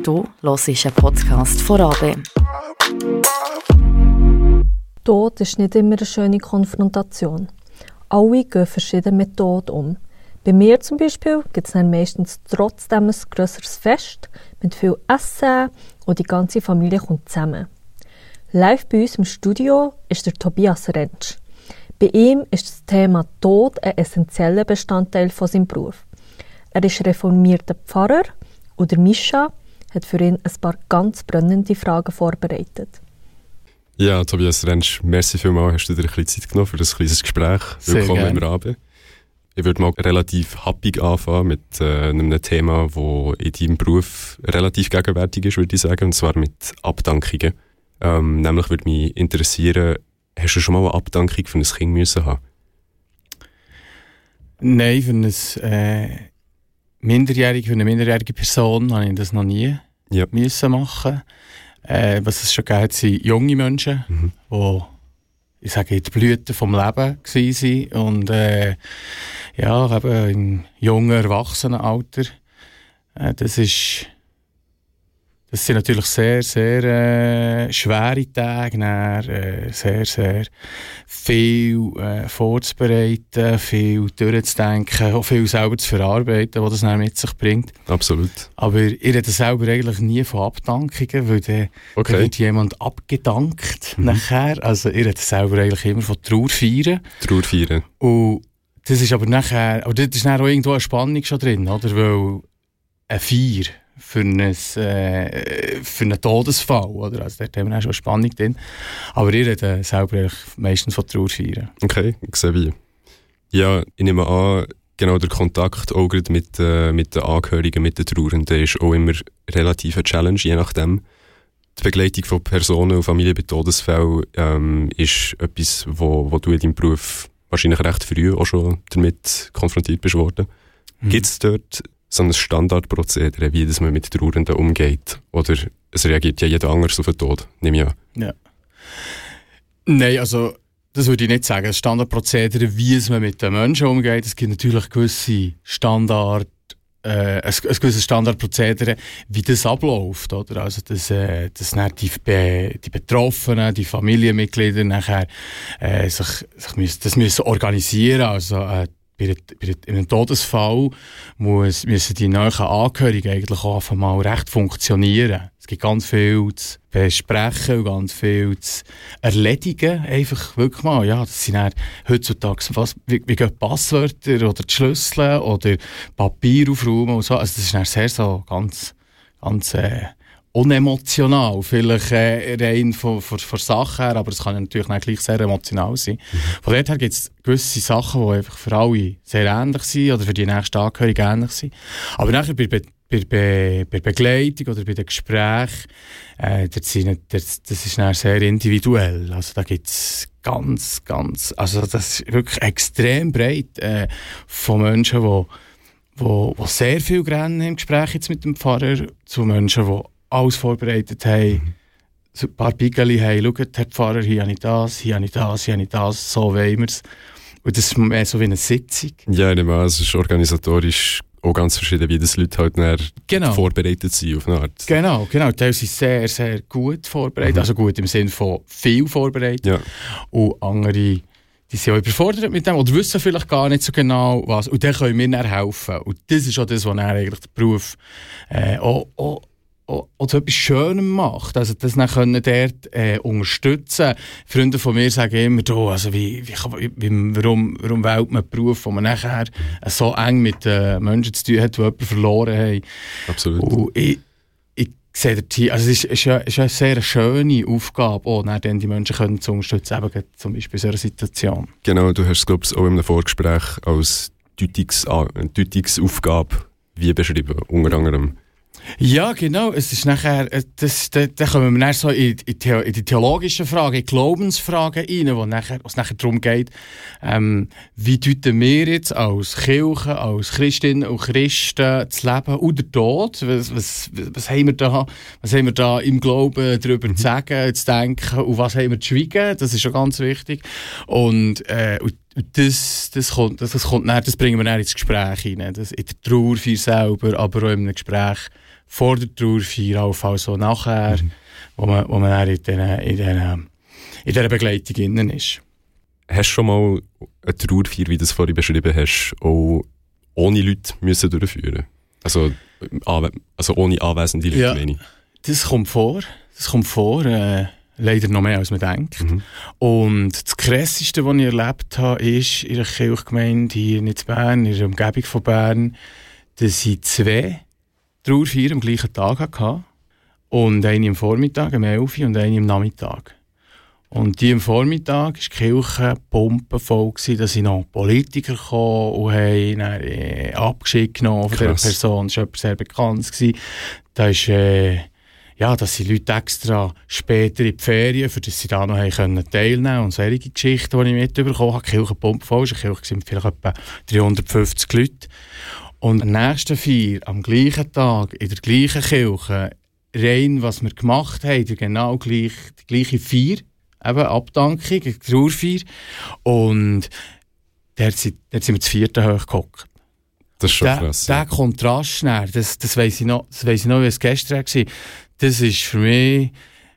Du hörst einen Podcast von RABE. Tod ist nicht immer eine schöne Konfrontation. Alle gehen verschieden mit Tod um. Bei mir zum Beispiel gibt es dann meistens trotzdem ein grösseres Fest mit viel Essen und die ganze Familie kommt zusammen. Live bei uns im Studio ist der Tobias Rentsch. Bei ihm ist das Thema Tod ein essentieller Bestandteil von seinem Beruf. Er ist reformierter Pfarrer und der Mischa hat für ihn ein paar ganz brennende Fragen vorbereitet. Ja, Tobias Rentsch, merci vielmals, hast du dir ein bisschen Zeit genommen für das kleines Gespräch. Willkommen im RABE. Ich würde mal relativ happig anfangen mit einem Thema, das in deinem Beruf relativ gegenwärtig ist, würde ich sagen, und zwar mit Abdankungen. Nämlich würde mich interessieren, hast du schon mal eine Abdankung für ein Kind müssen haben? Nein, für eine minderjährige Person habe ich das noch nie müssen machen. Was es schon gegeben hat, sind junge Menschen, die, ich sage, in der Blüte vom Leben waren und eben im jungen Erwachsenenalter. Das sind natürlich sehr, sehr schwere Tage, sehr, sehr viel vorzubereiten, viel durchzudenken, auch viel selber zu verarbeiten, was das dann mit sich bringt. Absolut. Aber ich rede selber eigentlich nie von Abdankungen, weil dann wird jemand abgedankt nachher. Also ich rede selber eigentlich immer von Trauerfeiern. Trauerfeiern. Und das ist aber nachher, das ist dann auch irgendwo eine Spannung schon drin, oder? Weil eine Feier für einen Todesfall, oder? Also dort haben wir auch schon eine Spannung drin. Aber ich rede selber eigentlich meistens von Trauerfeiern. Okay, ich sehe wie. Ja, ich nehme an, genau der Kontakt auch mit den Angehörigen, mit den Trauernden ist auch immer relativ eine Challenge, je nachdem. Die Begleitung von Personen und Familien bei Todesfällen ist etwas, wo du in deinem Beruf wahrscheinlich recht früh auch schon damit konfrontiert bist worden. Gibt es dort so ein Standardprozedere, wie das man mit Trauernden umgeht? Oder es reagiert ja jeder anders auf den Tod, nehme ich an. Ja. Nein, also das würde ich nicht sagen. Das Standardprozedere, wie es man mit den Menschen umgeht, es gibt natürlich gewisse ein gewisses Standardprozedere, wie das abläuft, oder? Also, dass die Betroffenen, die Familienmitglieder nachher sich müssen organisieren. Also, in einem Todesfall müssen die nahen Angehörigen eigentlich auch mal recht funktionieren. Es gibt ganz viel zu besprechen und ganz viel zu erledigen. Einfach wirklich mal, ja, das sind dann heutzutage, wie gehen Passwörter oder die Schlüssel oder Papier aufräumen und so. Also das ist dann sehr so ganz unemotional, vielleicht rein von Sachen her, aber es kann natürlich auch gleich sehr emotional sein. Von daher gibt es gewisse Sachen, die einfach für alle sehr ähnlich sind oder für die nächsten Angehörigen ähnlich sind. Aber nachher bei Begleitung oder bei den Gesprächen, das ist dann sehr individuell. Also da gibt es also das ist wirklich extrem breit von Menschen, die sehr viel rennen im Gespräch jetzt mit dem Pfarrer, zu Menschen, die alles vorbereitet haben, so ein paar Bigeli haben, schaut, Herr Pfarrer, hier habe ich das, hier habe ich das, hier habe ich das, so wollen wir es. Und das ist mehr so wie eine Sitzung. Ja, ich meine, es ist organisatorisch auch ganz verschieden, wie das Leute halt vorbereitet sind auf eine Art. Genau. Die sind sehr, sehr gut vorbereitet, also gut im Sinne von viel vorbereitet. Ja. Und andere, die sind auch überfordert mit dem oder wissen vielleicht gar nicht so genau was. Und dann können wir dann helfen. Und das ist auch das, was dann eigentlich der Beruf auch zu etwas Schönem macht. Also das dann können dort unterstützen. Freunde von mir sagen immer, also warum wählt man einen Beruf, wo man nachher so eng mit Menschen zu tun hat, die jemanden verloren haben. Absolut. Und ich sehe dort, also es ist eine sehr schöne Aufgabe, auch dann die Menschen können zu unterstützen, eben zum Beispiel in so einer Situation. Genau, du hast es, glaube ich, auch in einem Vorgespräch als Deutungsaufgabe wie beschrieben, unter anderem. Ja, genau. Es ist nachher, da kommen wir dann so in die theologischen Fragen, in die Glaubensfragen rein, wo es nachher darum geht, wie deuten wir jetzt als Kirche, als Christinnen und Christen das Leben und den Tod? Was haben wir da im Glauben darüber zu sagen, zu denken und was haben wir zu schweigen? Das ist schon ganz wichtig. Und das bringen wir dann ins Gespräch rein. Das in der Trauerfeier selber, aber auch in einem Gespräch vor der Trauerfeier, auch also nachher, wo man dann in dieser Begleitung innen ist. Hast du schon mal eine Trauerfeier, wie du es vorhin beschrieben hast, auch ohne Leute müssen durchführen? Also ohne anwesende Leute, meine ich. Das kommt vor. Leider noch mehr, als man denkt. Und das Krasseste, was ich erlebt habe, ist in einer Kirchgemeinde hier in Bern, in der Umgebung von Bern, dass ich 2 Trauerfeiern am gleichen Tag hatte. Und eine am Vormittag, um 11 Uhr, und eine am Nachmittag. Und die am Vormittag war die Kirche pumpenvoll, dass sie noch Politiker kamen und haben Abschied genommen von dieser Person. Das war jemand sehr bekannt. Da ist, dass die Leute extra später in die Ferien, für das sie da noch teilnehmen können. Und solche Geschichten, die ich mitbekommen habe, die Kirche pumpenvoll. Es war eine Kirche mit vielleicht etwa 350 Leuten. Und am nächsten Feier, am gleichen Tag, in der gleichen Kirche, rein, was wir gemacht haben, genau die gleiche Feier, eben Abdankung, Trauerfeier. Und dort sind wir zu 4. hochgehockt. Das ist schon krass. Der Kontrast, das weiss ich noch, wie es gestern war. Das ist für mich,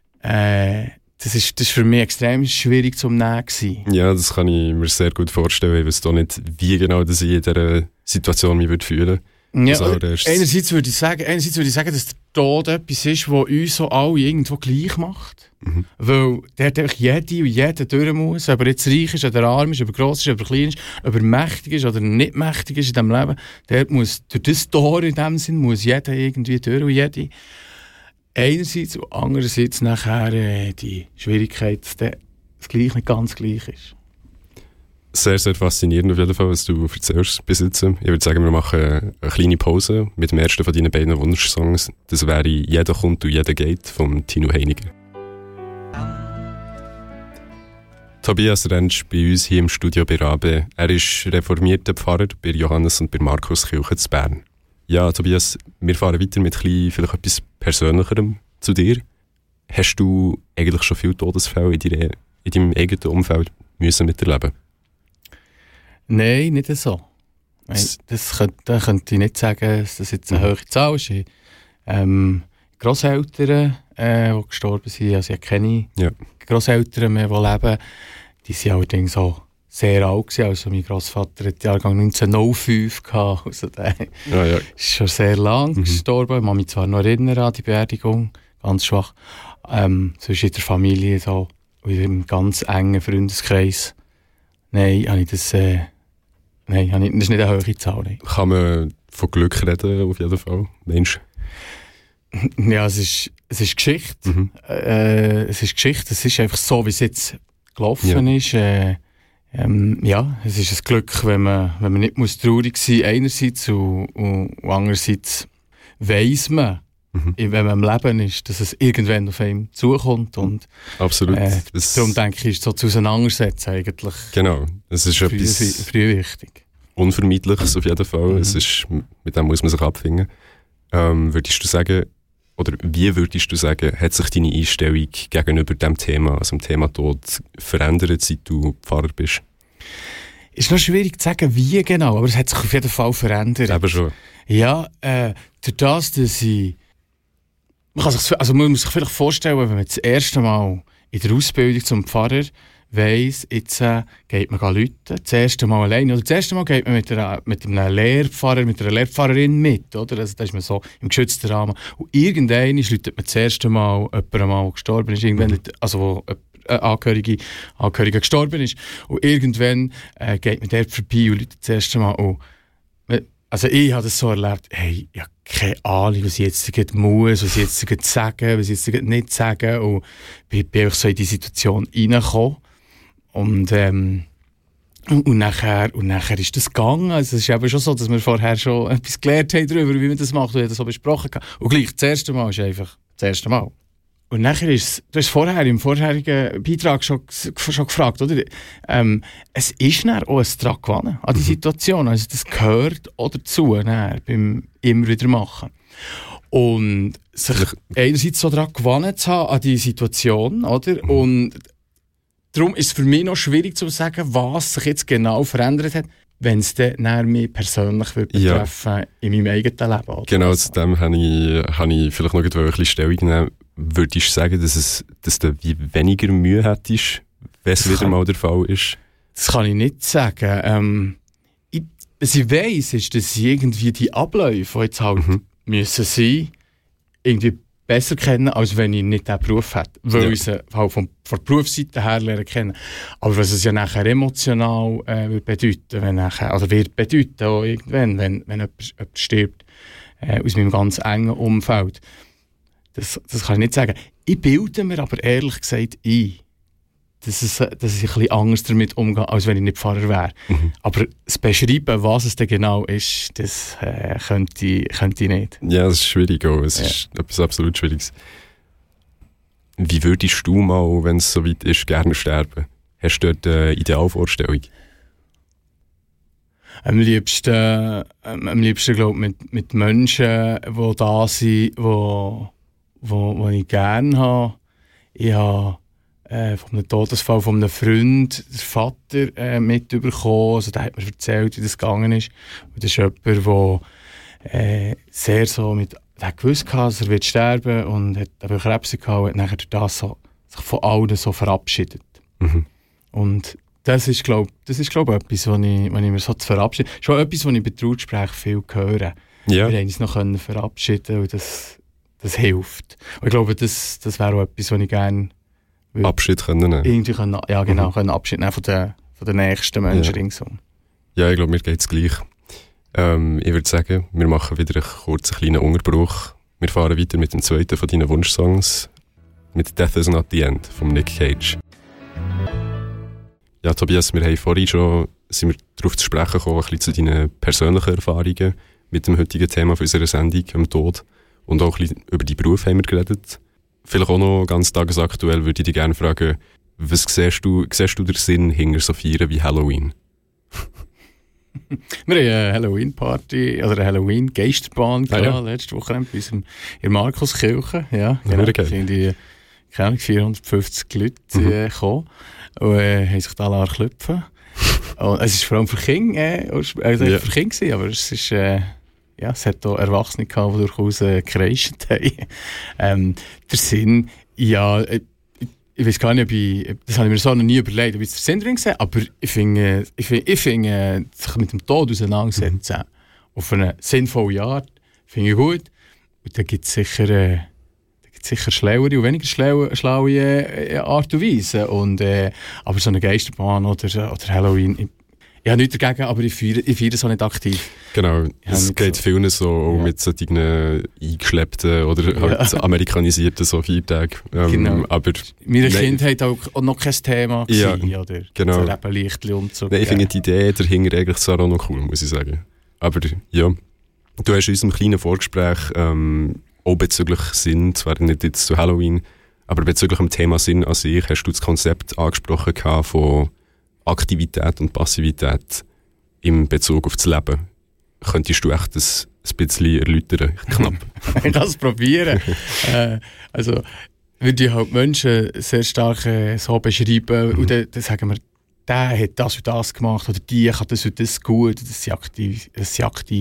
das ist für mich extrem schwierig zum Nehmen gewesen. Ja, das kann ich mir sehr gut vorstellen. Ich weiß auch nicht, wie genau das ich in dieser Situation mich fühlen würde. Ja, einerseits würde ich sagen, dass der Tod etwas ist, was uns so alle irgendwo gleich macht. Weil der einfach jede und jeder durch muss, ob er jetzt reich ist oder arm ist, ob er gross ist, ob er klein ist, ob er mächtig ist oder nicht mächtig ist in diesem Leben. Der muss durch das Tor in dem Sinn muss jeder irgendwie durch und jede. Einerseits und andererseits nachher die Schwierigkeit, dass das gleich nicht ganz gleich ist. Sehr, sehr faszinierend auf jeden Fall, was du erzählst bis jetzt. Ich würde sagen, wir machen eine kleine Pause mit dem ersten von deinen beiden Wunschsongs. Das wäre «Jeder kommt und jeder geht» von Tino Heiniger. Tobias Rentsch bei uns hier im Studio bei Rabe. Er ist reformierter Pfarrer bei Johannes und bei Markuskirche zu Bern. Ja, Tobias, wir fahren weiter mit vielleicht etwas Persönlicherem zu dir. Hast du eigentlich schon viele Todesfälle in deinem eigenen Umfeld müssen miterleben? Nein, nicht so. Da könnte ich nicht sagen, dass das jetzt eine hohe Zahl ist. Grosseltern, die gestorben sind, also ich kenne Grosseltern mehr, die leben, die sind allerdings auch sehr alt gewesen. Also mein Grossvater hat Jahrgang 1905 gehabt. Also der ist schon sehr lang gestorben. Ich kann mich zwar noch erinnern an die Beerdigung, ganz schwach. Sonst in der Familie, so, in einem ganz engen Freundeskreis. Nein, das ist nicht eine hohe Zahl. Nein. Kann man von Glück reden, auf jeden Fall? Mensch. Ja, es ist Geschichte. Es ist Geschichte. Es ist einfach so, wie es jetzt gelaufen ist. Es ist ein Glück, wenn man nicht traurig sein muss, einerseits und andererseits weiss man, wenn man im Leben ist, dass es irgendwann auf einem zukommt. Und, absolut. Darum denke ich, ist so zu auseinandersetzen eigentlich. Genau. Es ist etwas früh wichtig. Unvermeidliches auf jeden Fall. Es ist, mit dem muss man sich abfinden. Würdest du sagen, oder wie würdest du sagen, hat sich deine Einstellung gegenüber dem Thema, also dem Thema Tod, verändert, seit du Pfarrer bist? Ist noch schwierig zu sagen, wie genau, aber es hat sich auf jeden Fall verändert. Eben schon. Ja, durch das, dass ich... Man muss sich vielleicht vorstellen, wenn man das erste Mal in der Ausbildung zum Pfarrer weiss, jetzt geht man läuten, das erste Mal alleine, oder das erste Mal geht man mit einem Lehrpfarrer, mit einer Lehrpfarrerin mit, oder? Also da ist man so im geschützten Rahmen. Und irgendwann läutet man das erste Mal jemanden mal gestorben ist, also wo Angehörige gestorben ist. Und irgendwann geht man dort vorbei und läutet das erste Mal. Und also ich habe das so erlebt, hey, ich habe keine Ahnung, was ich jetzt muss, was ich jetzt sagen, was ich jetzt nicht sagen. Und bin auch so in die Situation reingekommen. Und nachher ist das gegangen. Also es ist eben schon so, dass wir vorher schon etwas gelernt haben darüber, wie man das macht, und das so besprochen haben. Und gleich, das erste Mal ist einfach das erste Mal. Und nachher ist, du hast im vorherigen Beitrag schon gefragt, oder? Es ist dann auch ein Dran gewonnen an die Situation. Also das gehört auch dazu, beim immer wieder machen. Und sich einerseits so dran gewonnen zu haben an die Situation, oder? Und darum ist es für mich noch schwierig zu sagen, was sich jetzt genau verändert hat, wenn es dann mich persönlich betreffen in meinem eigenen Leben. Oder? Genau, zu dem habe ich vielleicht noch ein bisschen Stellung nehmen. Würdest du sagen, dass du wie weniger Mühe hättest, wenn es wieder mal der Fall ist? Das kann ich nicht sagen. Was ich weiss, ist, dass ich irgendwie die Abläufe, die jetzt halt müssen sein, irgendwie besser kennen, als wenn ich nicht diesen Beruf hätte. Weil ich sie halt von der Berufsseite her lernen kennen. Aber was es ja nachher emotional wird bedeuten, wird bedeuten auch irgendwann, wenn jemand stirbt, aus meinem ganz engen Umfeld. Das kann ich nicht sagen. Ich bilde mir aber ehrlich gesagt ein, dass ich ein bisschen anders damit umgehe, als wenn ich nicht Pfarrer wäre. Aber das Beschreiben, was es denn genau ist, das könnte ich nicht. Ja, das ist schwierig auch. Es ist etwas absolut Schwieriges. Wie würdest du mal, wenn es soweit ist, gerne sterben? Hast du dort eine Idealvorstellung? Am liebsten glaube ich, mit Menschen, die da sind, die ich gerne habe. Ich habe von einem Todesfall von einem Freund, der Vater, mitbekommen. Also, der hat mir erzählt, wie das gegangen ist. Und das ist jemand, der sehr so der hat gewusst, dass er wird sterben und hat aber Krebs gehabt und hat nachher durch das sich von allen so verabschiedet. Und das ist, glaube ich, etwas, was ich mir so zu verabschieden. Schon etwas, was ich bei Traugesprächen viel höre. Ja. Wir haben uns noch verabschieden und das hilft. Und ich glaube, das wäre auch etwas, was ich gerne Abschied können nehmen. Irgendwie können Abschied nehmen von den nächsten Menschen ringsum. Ja, ich glaube, mir geht es gleich. Ich würde sagen, wir machen wieder einen kurzen kleinen Unterbruch. Wir fahren weiter mit dem zweiten von deinen Wunschsongs, mit Death is not the End von Nick Cage. Ja, Tobias, wir haben vorhin schon darauf zu sprechen gekommen, ein bisschen zu deinen persönlichen Erfahrungen mit dem heutigen Thema von unserer Sendung, dem Tod. Und auch ein bisschen über deinen Beruf haben wir geredet. Vielleicht auch noch ganz tagesaktuell würde ich dich gerne fragen, was siehst du den Sinn hinter so Feiern wie Halloween? Wir haben eine Halloween-Party oder eine Halloween-Geisterbahn letzte Woche bei uns in der Markuskirche. Ja, genau. Da sind die 450 Leute gekommen und haben sich da klopfen. Es war vor allem für Kinder, für Kinder, aber es ist... es hat auch Erwachsene gehabt, die durchaus gekreischt haben. Der Sinn, ich weiß gar nicht, das habe ich mir so noch nie überlegt, ob ich den Sinn drin sehe, aber ich finde, sich mit dem Tod auseinandersetzen, auf eine sinnvolle Art, finde ich gut. Und da gibt es sicher schlauere und weniger schlaue Art und Weise. Aber so eine Geisterbahn oder Halloween, ich habe nichts dagegen, aber ich feiere es auch nicht aktiv. Genau, es geht vielen so mit solchen eingeschleppten oder halt amerikanisierten so Feiertagen. Genau. Aber meine Kindheit auch noch kein Thema gewesen, oder? Genau. Das Lebenlichtchen und so. Nein, ich finde die Idee dahinter eigentlich zwar auch noch cool, muss ich sagen. Aber ja, du hast in unserem kleinen Vorgespräch auch bezüglich Sinn, zwar nicht jetzt zu Halloween, aber bezüglich dem Thema Sinn an sich, hast du das Konzept angesprochen von Aktivität und Passivität im Bezug auf das Leben. Könntest du echt das ein bisschen erläutern? Knapp. Ich kann es probieren. Also würde ich halt Menschen sehr stark so beschreiben und dann sagen wir, der hat das und das gemacht oder die kann das und das gut. Das sind aktive. Das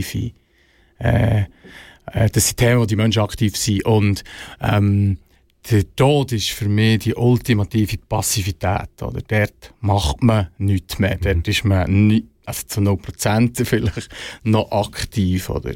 sind Themen, wo die Menschen aktiv sind. Und der Tod ist für mich die ultimative Passivität. Oder? Dort macht man nichts mehr. Dort ist man nicht, also zu 0% vielleicht noch aktiv. Oder?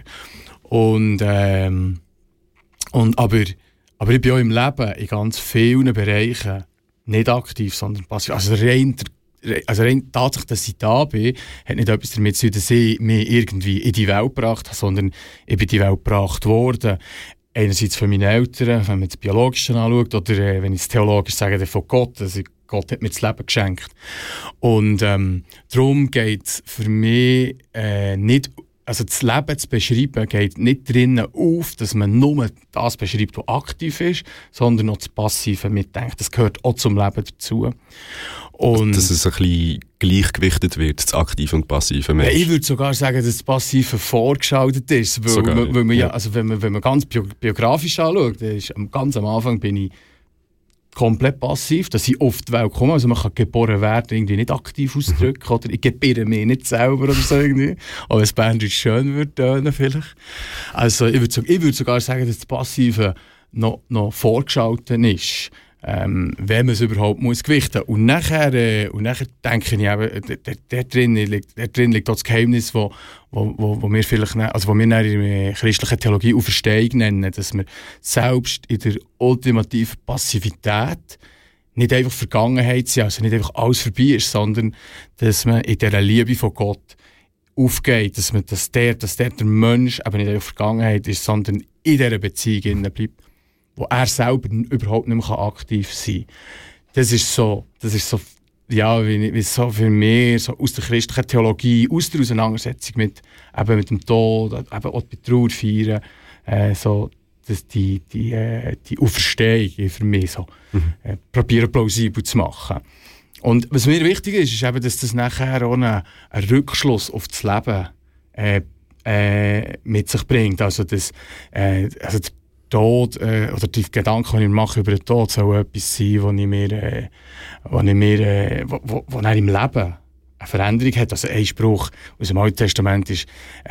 Aber ich bin auch im Leben in ganz vielen Bereichen nicht aktiv, sondern passiv. Also rein Tatsache, dass ich da bin, hat nicht etwas damit zu tun, dass ich mich irgendwie in die Welt gebracht habe, sondern ich bin in die Welt gebracht worden. Einerseits von meinen Eltern, wenn man das Biologische anschaut, oder wenn ich es theologisch sage, dann von Gott. Also Gott hat mir das Leben geschenkt. Und darum geht es für mich nicht, also das Leben zu beschreiben, geht nicht drinnen auf, dass man nur das beschreibt, was aktiv ist, sondern auch das Passive mitdenkt. Das gehört auch zum Leben dazu. Und dass es ein bisschen gleichgewichtet wird, das aktive und passive Mensch. Ja, ich würde sogar sagen, dass das Passive vorgeschaltet ist. Weil man, also wenn man ganz biografisch anschaut, ganz am Anfang bin ich komplett passiv, dass ich auf die Welt komme. Also man kann geboren werden, irgendwie nicht aktiv ausdrücken, oder ich gebäre mich nicht selber oder so irgendwie. Aber wenn es Berndeutsch schön würde tönen vielleicht. Also ich würde sogar sagen, dass das Passive noch vorgeschaltet ist. Wenn man es überhaupt muss gewichten muss. Und nachher denke ich eben, da drin liegt auch das Geheimnis, wo wir vielleicht, also wo wir in der christlichen Theologie Auferstehung nennen, dass wir selbst in der ultimativen Passivität nicht einfach Vergangenheit sind, also nicht einfach alles vorbei ist, sondern dass man in dieser Liebe von Gott aufgeht, dass der Mensch eben nicht einfach Vergangenheit ist, sondern in dieser Beziehung bleibt, wo er selber überhaupt nicht mehr aktiv sein kann. Das ist so, ja, wie so für mich, so aus der christlichen Theologie, aus der Auseinandersetzung mit dem Tod, eben auch die Trauer feiern, so, dass die Auferstehung für mich so, probieren plausibel zu machen. Und was mir wichtig ist, ist eben, dass das nachher auch einen Rückschluss auf das Leben mit sich bringt. Also, Tod, oder die Gedanken, die ich mache über den Tod, soll etwas sein, wo er im Leben eine Veränderung hat. Also ein Spruch aus dem Alten Testament ist,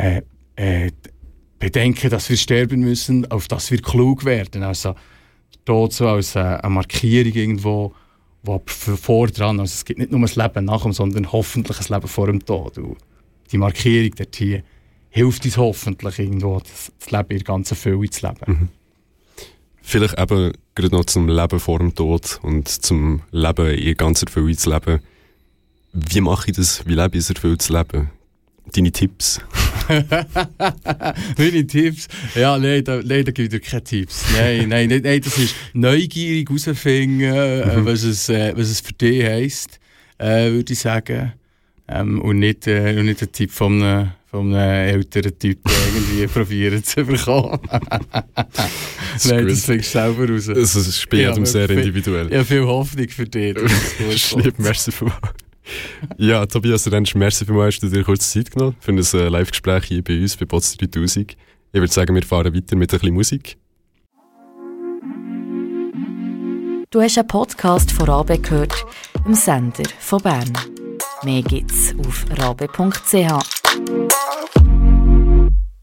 bedenken, dass wir sterben müssen, auf dass wir klug werden. Also der Tod so als eine Markierung irgendwo, wo vor dran, also es gibt nicht nur ein Leben nach dem, sondern hoffentlich ein Leben vor dem Tod. Und die Markierung dort hier hilft uns hoffentlich irgendwo, das Leben in der ganzen Fülle zu leben. Mhm. Vielleicht eben gerade noch zum Leben vor dem Tod und zum Leben in ganzer Fülle zu leben. Wie mache ich das? Wie lebe ich ein erfülltes Leben? Deine Tipps? Meine Tipps? Ja, nein, da gebe ich dir keine Tipps. Nein, das ist neugierig herausfinden, was es für dich heisst, würde ich sagen. Und nicht ein Tipp von einem älteren Typ irgendwie probieren zu bekommen. Nein, das fängst du selber raus. Es spielt sehr individuell. Ja, viel Hoffnung für dich. Schlimm, merci vielmals. Ja, Tobias Rentsch, merci vielmals, hast du dir kurz Zeit genommen für ein Live-Gespräch hier bei uns, bei Potsdam 3000. Ich würde sagen, wir fahren weiter mit ein bisschen Musik. Du hast einen Podcast von Rabe gehört, dem Sender von Bern. Mehr gibt's auf rabe.ch.